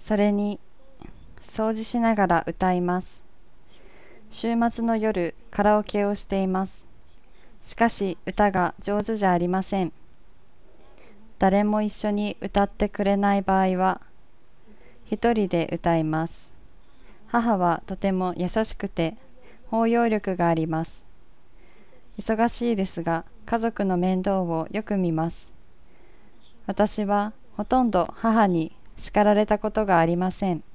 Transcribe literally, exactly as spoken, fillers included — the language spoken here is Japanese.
それに掃除しながら歌います。週末の夜、カラオケをしています。しかし歌が上手じゃありません。誰も一緒に歌ってくれない場合は、一人で歌います。母はとても優しくて包容力があります。忙しいですが、家族の面倒をよく見ます。私はほとんど母に叱られたことがありません。